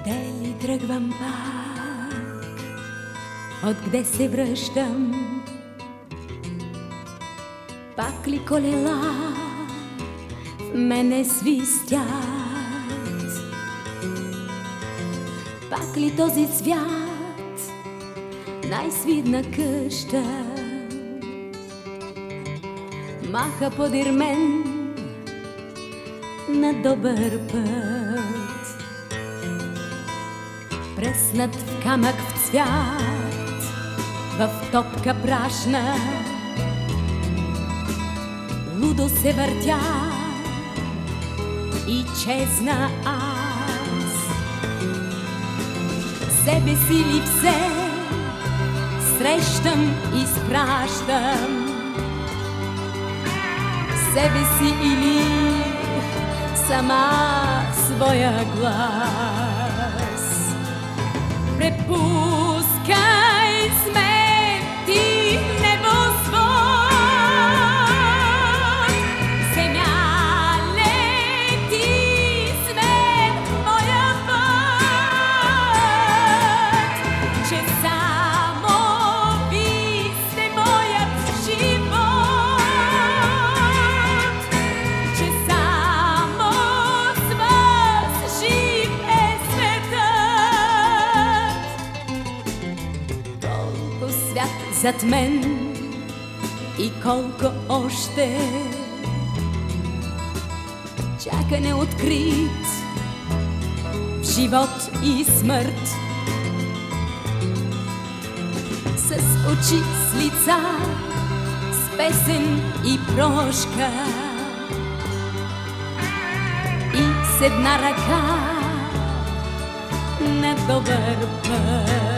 Откъде ли тръгвам пак? Откъде се връщам? Пак ли колела в мене свистят? Пак ли този свят най-свидна къща маха подир мен на добър път? Пръснат в камък в цвят, в топка прашна, лудо се въртя и чезна аз. Себе си ли все срещам и спращам? Себе си или сама своя глас? Препускай смети небосвод, земя лети свет моя път, че само ви сте моят живот, че само с вас жив е светът. Колко свят зад мен и колко още чака неоткрит в живот и смърт. С очи, с лица, с песен и прошка и с една ръка на добър път.